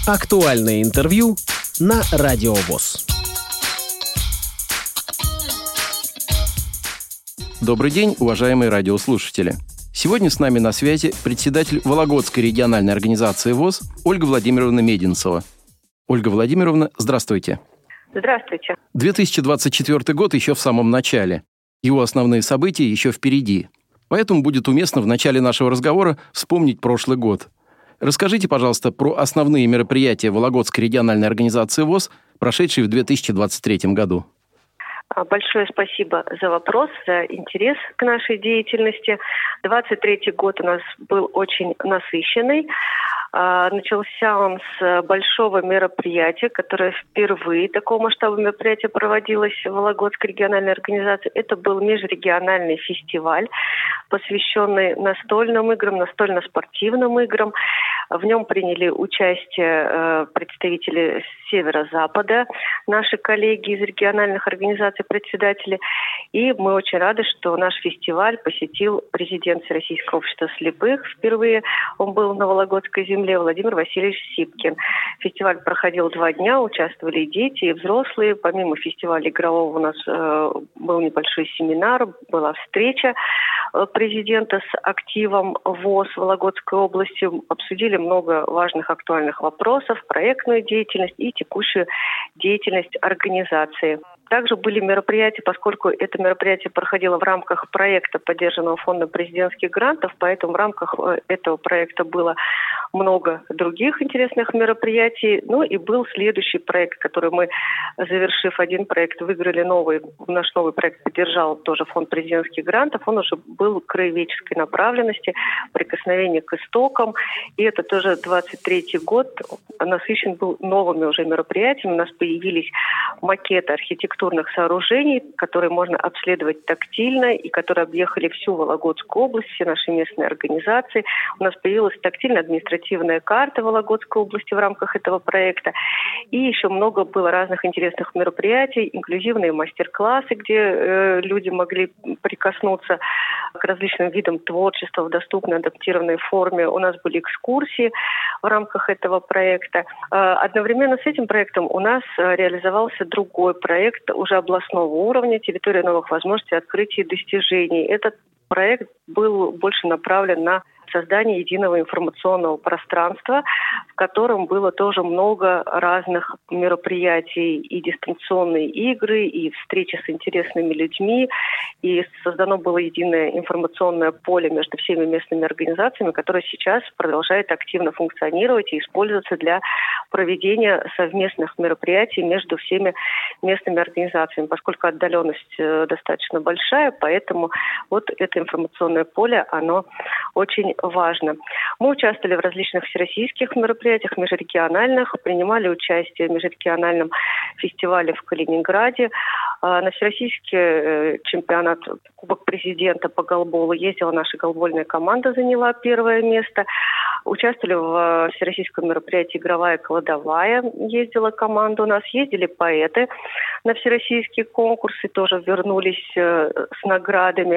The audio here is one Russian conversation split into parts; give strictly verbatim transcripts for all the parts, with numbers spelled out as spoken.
Актуальное интервью на Радио ВОС. Добрый день, уважаемые радиослушатели. Сегодня с нами на связи председатель Вологодской региональной организации ВОС Ольга Владимировна Мединцева. Ольга Владимировна, здравствуйте. Здравствуйте. две тысячи двадцать четвёртый год еще в самом начале. Его основные события еще впереди. Поэтому будет уместно в начале нашего разговора вспомнить прошлый год. Расскажите, пожалуйста, про основные мероприятия Вологодской региональной организации ВОС, прошедшие в две тысячи двадцать третьем году. Большое спасибо за вопрос, за интерес к нашей деятельности. двадцать третий год у нас был очень насыщенный. Начался он с большого мероприятия, которое впервые такого масштаба мероприятия проводилось в Вологодской региональной организации. Это был межрегиональный фестиваль, посвященный настольным играм, настольно-спортивным играм. В нем приняли участие представители Северо-Запада, наши коллеги из региональных организаций, председатели. И мы очень рады, что наш фестиваль посетил президент Всероссийского общества слепых. Впервые он был на Вологодской земле, Владимир Васильевич Сипкин. Фестиваль проходил два дня, участвовали и дети, и взрослые. Помимо фестиваля игрового у нас э, был небольшой семинар, была встреча президента с активом ВОС Вологодской области. Обсудили много важных актуальных вопросов, проектную деятельность и текущую деятельность организации. Также были мероприятия, поскольку это мероприятие проходило в рамках проекта, поддержанного фондом президентских грантов, поэтому в рамках этого проекта было много других интересных мероприятий. Ну и был следующий проект, который мы, завершив один проект, выиграли новый. Наш новый проект поддержал тоже фонд президентских грантов. Он уже был краеведческой направленности, прикосновение к истокам. И это тоже двадцать третий год насыщен был новыми уже мероприятиями. У нас появились макеты архитектурных сооружений, которые можно обследовать тактильно и которые объехали всю Вологодскую область, все наши местные организации. У нас появилась тактильно-административная карта Вологодской области в рамках этого проекта. И еще много было разных интересных мероприятий, инклюзивные мастер-классы, где э, люди могли прикоснуться к различным видам творчества в доступной, адаптированной форме. У нас были экскурсии в рамках этого проекта. Одновременно с этим проектом у нас реализовался другой проект уже областного уровня «Территория новых возможностей, открытий и достижений». Этот проект был больше направлен на создание единого информационного пространства, в котором было тоже много разных мероприятий, и дистанционные игры, и встречи с интересными людьми, и создано было единое информационное поле между всеми местными организациями, которое сейчас продолжает активно функционировать и использоваться для проведения совместных мероприятий между всеми местными организациями, поскольку отдаленность достаточно большая, поэтому вот это информационное поле, оно очень важно. Мы участвовали в различных всероссийских мероприятиях, межрегиональных, принимали участие в межрегиональном фестивале в Калининграде. На всероссийский чемпионат Кубок президента по голболу ездила наша голбольная команда, заняла первое место. Участвовали в всероссийском мероприятии «Игровая кладовая», ездила команда у нас, ездили поэты на всероссийские конкурсы, тоже вернулись с наградами.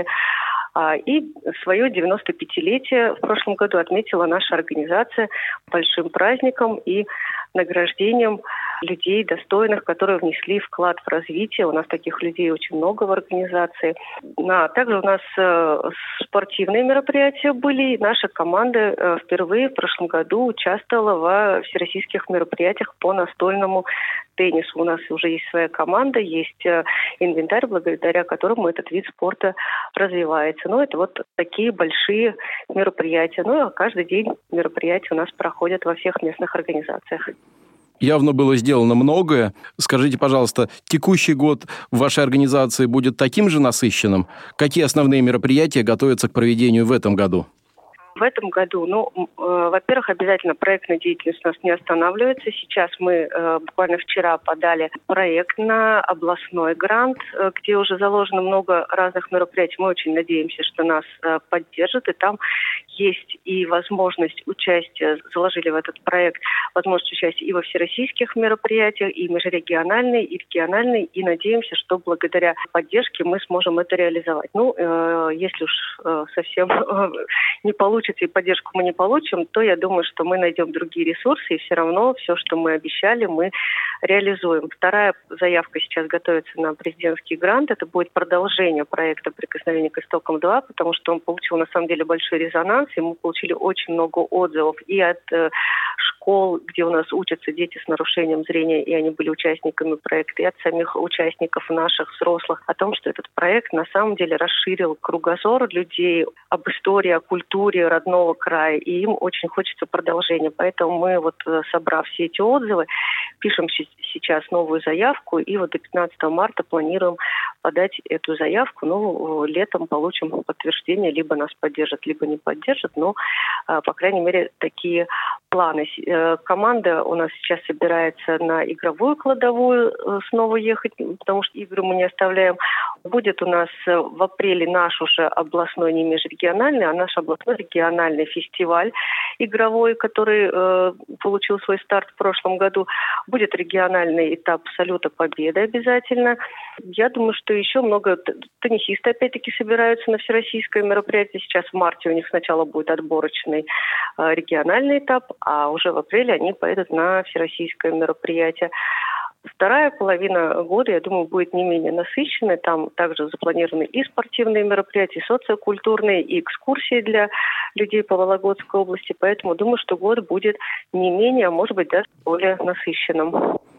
И свое девяносто пятилетие в прошлом году отметила наша организация большим праздником и награждением людей достойных, которые внесли вклад в развитие. У нас таких людей очень много в организации. А также у нас э, спортивные мероприятия были. И наша команда э, впервые в прошлом году участвовала во всероссийских мероприятиях по настольному теннису. У нас уже есть своя команда, есть э, инвентарь, благодаря которому этот вид спорта развивается. Ну, это вот такие большие мероприятия. Ну, а каждый день мероприятия у нас проходят во всех местных организациях. Явно было сделано многое. Скажите, пожалуйста, текущий год в вашей организации будет таким же насыщенным? Какие основные мероприятия готовятся к проведению в этом году? В этом году, ну, э, во-первых, обязательно проектная деятельность у нас не останавливается. Сейчас мы э, буквально вчера подали проект на областной грант, э, где уже заложено много разных мероприятий. Мы очень надеемся, что нас э, поддержат, и там есть и возможность участия, заложили в этот проект возможность участия и во всероссийских мероприятиях, и межрегиональные, и региональные, и надеемся, что благодаря поддержке мы сможем это реализовать. Ну, э, если уж э, совсем э, не получится получится и поддержку мы не получим, то я думаю, что мы найдем другие ресурсы, и все равно все, что мы обещали, мы реализуем. Вторая заявка сейчас готовится на президентский грант. Это будет продолжение проекта «Прикосновение к истокам-два», потому что он получил на самом деле большой резонанс, и мы получили очень много отзывов и от э, школ, где у нас учатся дети с нарушением зрения, и они были участниками проекта, и от самих участников наших взрослых, о том, что этот проект на самом деле расширил кругозор людей об истории, о культуре родного края, и им очень хочется продолжения. Поэтому мы, вот собрав все эти отзывы, пишем сейчас новую заявку, и вот до пятнадцатого марта планируем подать эту заявку. Ну, летом получим подтверждение, либо нас поддержат, либо не поддержат, но, по крайней мере, такие планы. Команда у нас сейчас собирается на игровую кладовую снова ехать, потому что игры мы не оставляем. Будет у нас в апреле наш уже областной, не межрегиональный, а наш областной региональный фестиваль игровой, который э, получил свой старт в прошлом году. Будет региональный этап «Салюта Победы» обязательно. Я думаю, что еще много теннисисты опять-таки собираются на всероссийское мероприятие. Сейчас в марте у них сначала будет отборочный э, региональный этап, а уже в апреле они поедут на всероссийское мероприятие. Вторая половина года, я думаю, будет не менее насыщенной. Там также запланированы и спортивные мероприятия, и социокультурные, и экскурсии для людей по Вологодской области. Поэтому думаю, что год будет не менее, а может быть даже более насыщенным.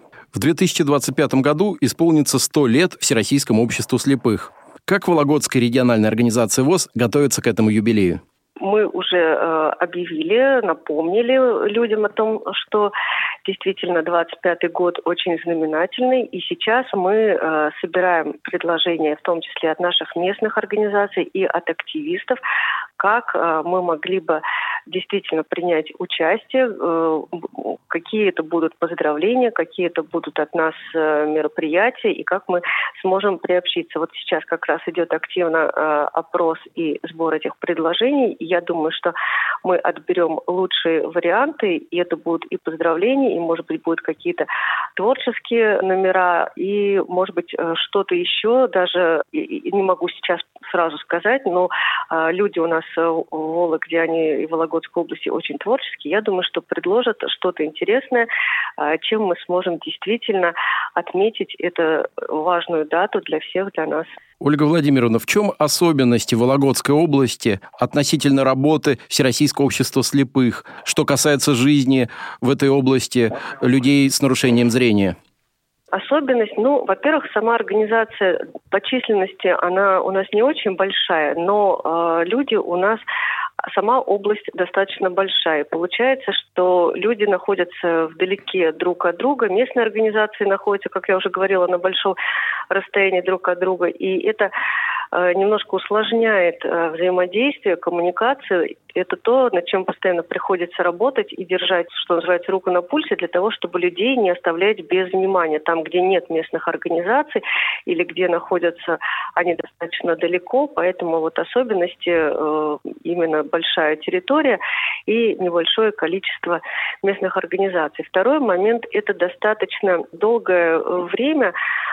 В две тысячи двадцать пятом году исполнится сто лет Всероссийскому обществу слепых. Как Вологодская региональная организация ВОС готовится к этому юбилею? Мы уже э, объявили, напомнили людям о том, что действительно двадцать пятый год очень знаменательный, и сейчас мы э, собираем предложения, в том числе от наших местных организаций и от активистов, как э, мы могли бы действительно принять участие, э, какие это будут поздравления, какие это будут от нас э, мероприятия, и как мы сможем приобщиться. Вот сейчас как раз идет активно э, опрос и сбор этих предложений. Я думаю, что мы отберем лучшие варианты, и это будут и поздравления, и, может быть, будут какие-то творческие номера, и, может быть, что-то еще, даже не могу сейчас сразу сказать, но а, люди у нас в Вологде, они и в Вологодской области очень творческие. Я думаю, что предложат что-то интересное, а, чем мы сможем действительно отметить эту важную дату для всех, для нас. Ольга Владимировна, в чем особенности Вологодской области относительно работы Всероссийского общества слепых, что касается жизни в этой области людей с нарушением зрения? Особенность, ну, во-первых, сама организация по численности, она у нас не очень большая, но э, люди у нас, сама область достаточно большая. Получается, что люди находятся вдалеке друг от друга, местные организации находятся, как я уже говорила, на большом расстоянии друг от друга, и это э, немножко усложняет э, взаимодействие, коммуникацию. Это то, над чем постоянно приходится работать и держать, что называется, руку на пульсе, для того, чтобы людей не оставлять без внимания. Там, где нет местных организаций или где находятся они достаточно далеко, поэтому вот особенности э, именно большая территория и небольшое количество местных организаций. Второй момент – это достаточно долгое время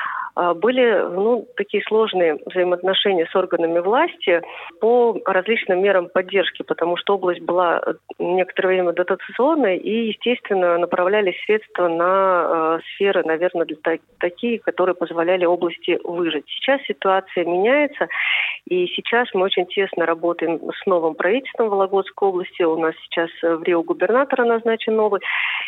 были ну, такие сложные взаимоотношения с органами власти по различным мерам поддержки, потому что область была некоторое время дотационной, и, естественно, направлялись средства на э, сферы, наверное, для та- такие, которые позволяли области выжить. Сейчас ситуация меняется, и сейчас мы очень тесно работаем с новым правительством Вологодской области. У нас сейчас в Рио губернатора назначен новый.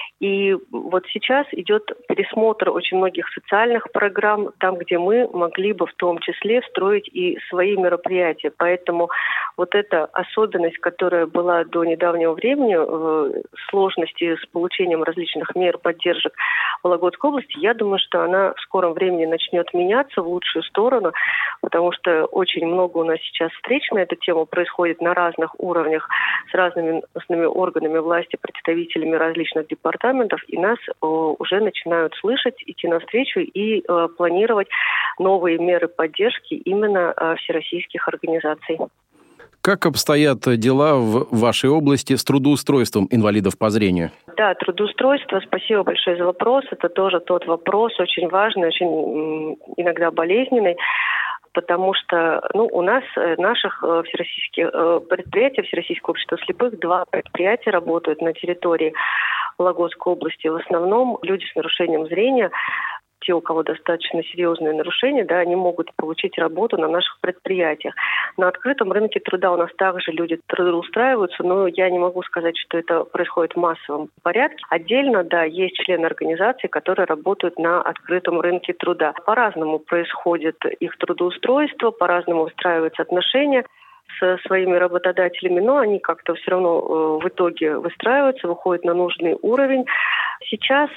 И вот сейчас идет пересмотр очень многих социальных программ, там, где мы могли бы в том числе встроить и свои мероприятия. Поэтому вот эта особенность, которая была до недавнего времени, э, сложности с получением различных мер поддержек Вологодской области, я думаю, что она в скором времени начнет меняться в лучшую сторону, потому что очень много у нас сейчас встреч на эту тему происходит на разных уровнях с разными органами власти, представителями различных департаментов, и нас э, уже начинают слышать, идти навстречу и э, планировать новые меры поддержки именно э, всероссийских организаций. Как обстоят дела в вашей области с трудоустройством инвалидов по зрению? Да, трудоустройство, спасибо большое за вопрос. Это тоже тот вопрос очень важный, очень иногда болезненный. потому что ну, у нас, наших всероссийских предприятий, Всероссийского общества слепых, два предприятия работают на территории Вологодской области. В основном люди с нарушением зрения, те, у кого достаточно серьезные нарушения, да, они могут получить работу на наших предприятиях. На открытом рынке труда у нас также люди трудоустраиваются, но я не могу сказать, что это происходит в массовом порядке. Отдельно, да, есть члены организации, которые работают на открытом рынке труда. По-разному происходит их трудоустройство, по-разному устраиваются отношения со своими работодателями, но они как-то все равно э, в итоге выстраиваются, выходят на нужный уровень. Сейчас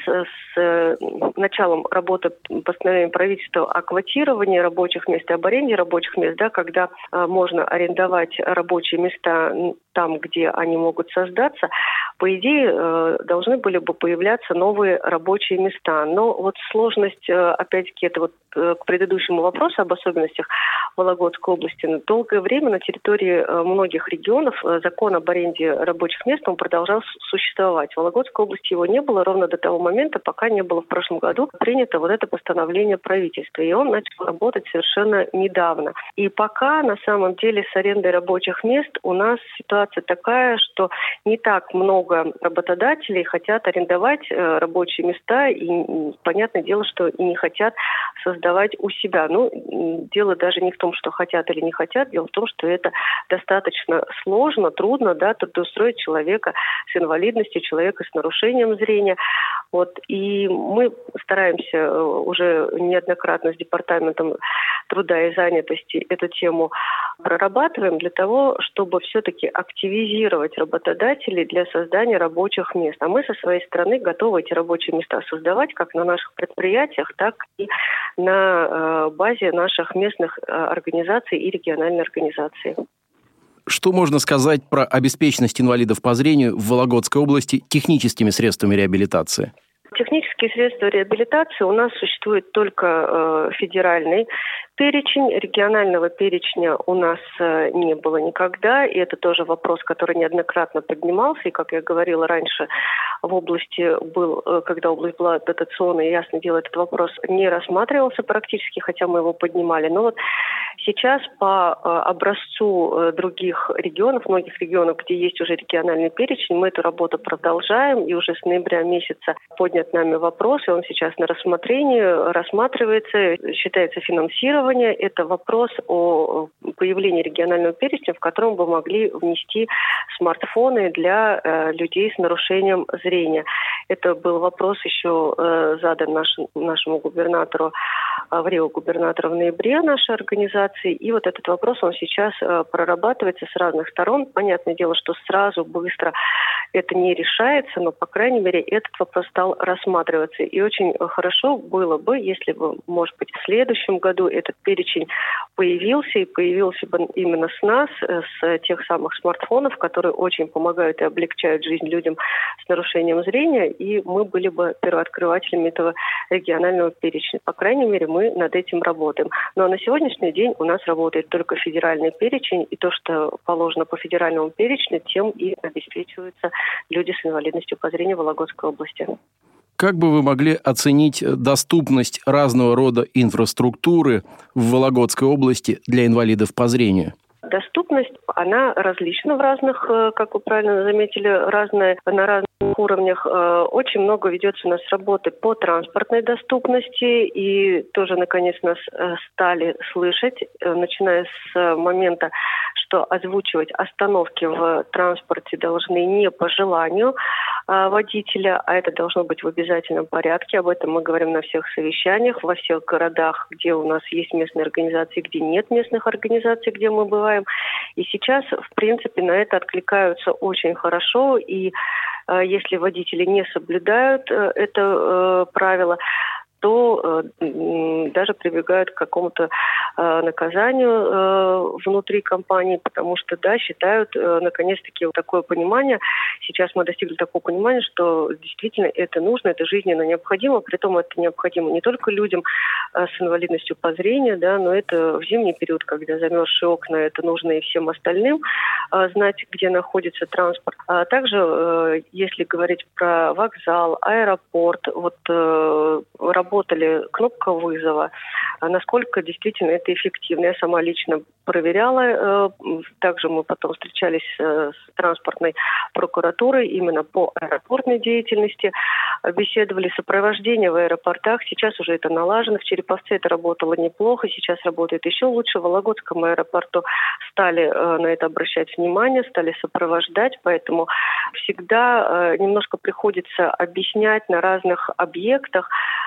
с началом работы постановления правительства о квотировании рабочих мест и об аренде рабочих мест, да, когда э, можно арендовать рабочие места там, где они могут создаться, по идее, э, должны были бы появляться новые рабочие места. Но вот сложность, э, опять-таки, это вот э, к предыдущему вопросу об особенностях Вологодской области. Долгое время на территории э, многих регионов э, закон об аренде рабочих мест, он продолжал существовать. В Вологодской области его не было ровно до того момента, пока не было в прошлом году принято вот это постановление правительства. И он начал работать совершенно недавно. И пока, на самом деле, с арендой рабочих мест у нас ситуация такая, что не так много работодателей хотят арендовать э, рабочие места, и, и понятное дело, что и не хотят создавать у себя. Ну, дело даже не в том, что хотят или не хотят, дело в том, что это достаточно сложно, трудно, да, трудоустроить человека с инвалидностью, человека с нарушением зрения. Вот, и мы стараемся уже неоднократно с Департаментом труда и занятости эту тему прорабатываем для того, чтобы все-таки активизировать работодателей для создания рабочих мест. А мы со своей стороны готовы эти рабочие места создавать как на наших предприятиях, так и на э, базе наших местных э, организаций и региональной организации. Что можно сказать про обеспеченность инвалидов по зрению в Вологодской области техническими средствами реабилитации? Технические средства реабилитации у нас существует только э, федеральный перечень. Регионального перечня у нас э, не было никогда. И это тоже вопрос, который неоднократно поднимался. И, как я говорила раньше, в области был, э, когда область была дотационной, ясно дело, этот вопрос не рассматривался практически, хотя мы его поднимали. Но вот сейчас по э, образцу э, других регионов, многих регионов, где есть уже региональный перечень, мы эту работу продолжаем. И уже с ноября месяца поднят нами вопрос, и он сейчас на рассмотрении, рассматривается, считается финансирование. Это вопрос о появлении регионального перечня, в котором бы могли внести смартфоны для э, людей с нарушением зрения. Это был вопрос еще э, задан наш, нашему губернатору, аврио-губернатору в ноябре нашей организации. И вот этот вопрос, он сейчас э, прорабатывается с разных сторон. Понятное дело, что сразу, быстро это не решается, но, по крайней мере, этот вопрос стал рассматриваться. И очень хорошо было бы, если бы, может быть, в следующем году этот перечень появился, и появился бы именно с нас, с тех самых смартфонов, которые очень помогают и облегчают жизнь людям с нарушением зрения, и мы были бы первооткрывателями этого регионального перечня. По крайней мере, мы над этим работаем. Но на сегодняшний день у нас работает только федеральный перечень, и то, что положено по федеральному перечню, тем и обеспечиваются люди с инвалидностью по зрению в Вологодской области. Как бы вы могли оценить доступность разного рода инфраструктуры в Вологодской области для инвалидов по зрению? Доступность, она различна в разных, как вы правильно заметили, разная, на разных уровнях. Очень много ведется у нас работы по транспортной доступности, и тоже, наконец, нас стали слышать, начиная с момента, что озвучивать остановки в транспорте должны не по желанию водителя, а это должно быть в обязательном порядке. Об этом мы говорим на всех совещаниях, во всех городах, где у нас есть местные организации, где нет местных организаций, где мы бываем. И сейчас, в принципе, на это откликаются очень хорошо. И э, если водители не соблюдают э, это э, правило, то э, даже прибегают к какому-то э, наказанию э, внутри компании, потому что, да, считают, э, наконец-таки, вот такое понимание. Сейчас мы достигли такого понимания, что действительно это нужно, это жизненно необходимо. Притом это необходимо не только людям э, с инвалидностью по зрению, да, но это в зимний период, когда замерзшие окна, это нужно и всем остальным э, знать, где находится транспорт. А также, э, если говорить про вокзал, аэропорт, вот э, работа работали кнопка вызова, насколько действительно это эффективно. Я сама лично проверяла. Также мы потом встречались с транспортной прокуратурой именно по аэропортной деятельности, беседовали, сопровождение в аэропортах. Сейчас уже это налажено. В Череповце это работало неплохо, сейчас работает еще лучше. В Вологодском аэропорту стали на это обращать внимание, стали сопровождать, поэтому всегда немножко приходится объяснять на разных объектах,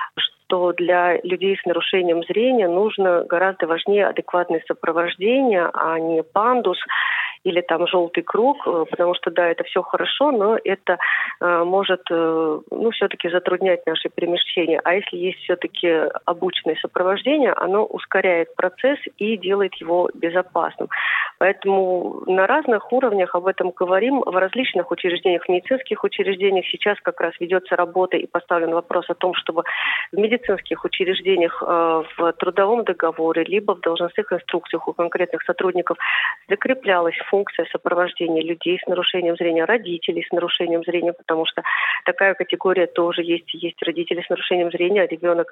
что для людей с нарушением зрения нужно гораздо важнее адекватное сопровождение, а не пандус или там желтый круг, потому что, да, это все хорошо, но это э, может, э, ну, все-таки затруднять наши перемещения. А если есть все-таки обученное сопровождение, оно ускоряет процесс и делает его безопасным. Поэтому на разных уровнях об этом говорим. В различных учреждениях, в медицинских учреждениях сейчас как раз ведется работа и поставлен вопрос о том, чтобы в медицинских учреждениях э, в трудовом договоре либо в должностных инструкциях у конкретных сотрудников закреплялась функция сопровождения людей с нарушением зрения, родителей с нарушением зрения, потому что такая категория тоже есть. Есть родители с нарушением зрения, а ребенок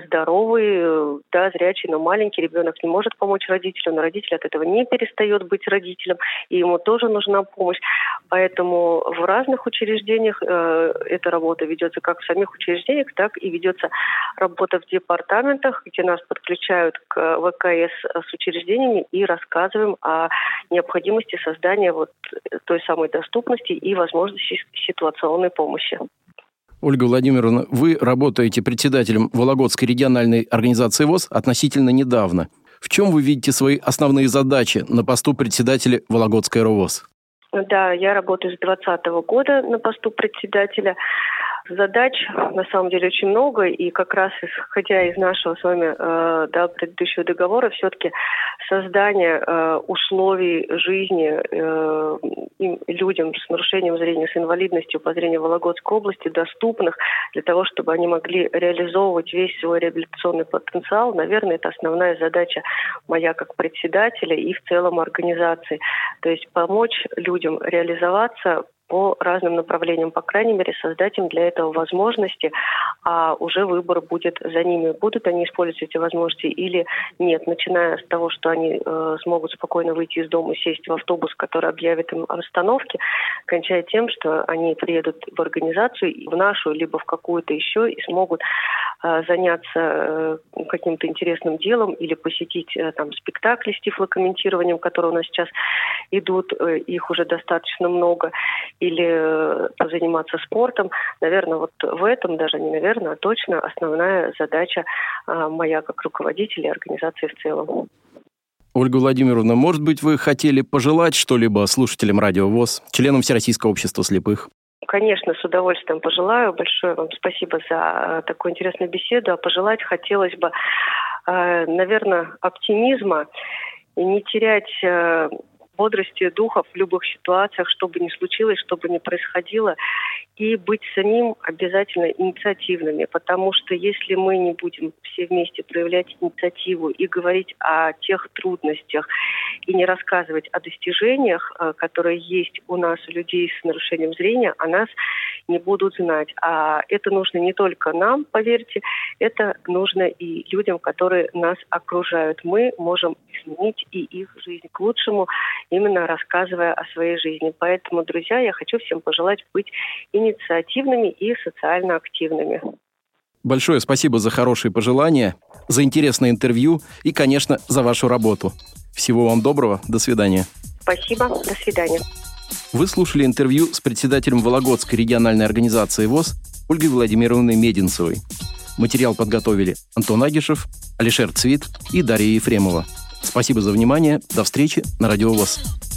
здоровый, да, зрячий, но маленький, ребенок не может помочь родителю, но родитель от этого не перестает быть родителем, и ему тоже нужна помощь. Поэтому в разных учреждениях э, эта работа ведется как в самих учреждениях, так и ведется работа в департаментах, где нас подключают к ВКС с учреждениями и рассказываем о необходимости создания вот той самой доступности и возможности ситуационной помощи. Ольга Владимировна, вы работаете председателем Вологодской региональной организации ВОС относительно недавно. В чем вы видите свои основные задачи на посту председателя Вологодской РОВОС? Да, я работаю с двадцатого года на посту председателя. Задач на самом деле очень много, и как раз исходя из нашего с вами э, да, предыдущего договора, все-таки создание э, условий жизни э, людям с нарушением зрения, с инвалидностью по зрению Вологодской области доступных для того, чтобы они могли реализовывать весь свой реабилитационный потенциал, наверное, это основная задача моя как председателя и в целом организации. То есть помочь людям реализоваться по разным направлениям, по крайней мере, создать им для этого возможности, а уже выбор будет за ними. Будут они использовать эти возможности или нет, начиная с того, что они э, смогут спокойно выйти из дома, сесть в автобус, который объявит им о остановке, кончая тем, что они приедут в организацию, в нашу, либо в какую-то еще, и смогут э, заняться э, каким-то интересным делом или посетить э, там спектакли с тифлокомментированием, которые у нас сейчас идут, э, их уже достаточно много, или заниматься спортом. Наверное, вот в этом, даже не наверное, а точно основная задача а, моя как руководителя и организации в целом. Ольга Владимировна, может быть, вы хотели пожелать что-либо слушателям Радио ВОС, членам Всероссийского общества слепых? Конечно, с удовольствием пожелаю. Большое вам спасибо за такую интересную беседу. А пожелать хотелось бы, наверное, оптимизма и не терять бодрости духа в любых ситуациях, что бы ни случилось, что бы ни происходило, и быть самим обязательно инициативными, потому что если мы не будем все вместе проявлять инициативу и говорить о тех трудностях, и не рассказывать о достижениях, которые есть у нас, у людей с нарушением зрения, о нас не будут знать. А это нужно не только нам, поверьте, это нужно и людям, которые нас окружают. Мы можем изменить и их жизнь к лучшему, именно рассказывая о своей жизни. Поэтому, друзья, я хочу всем пожелать быть инициативными и социально активными. Большое спасибо за хорошие пожелания, за интересное интервью и, конечно, за вашу работу. Всего вам доброго. До свидания. Спасибо. До свидания. Вы слушали интервью с председателем Вологодской региональной организации ВОС Ольгой Владимировной Мединцевой. Материал подготовили Антон Агишев, Алишер Цвит и Дарья Ефремова. Спасибо за внимание. До встречи на Радио ВОС.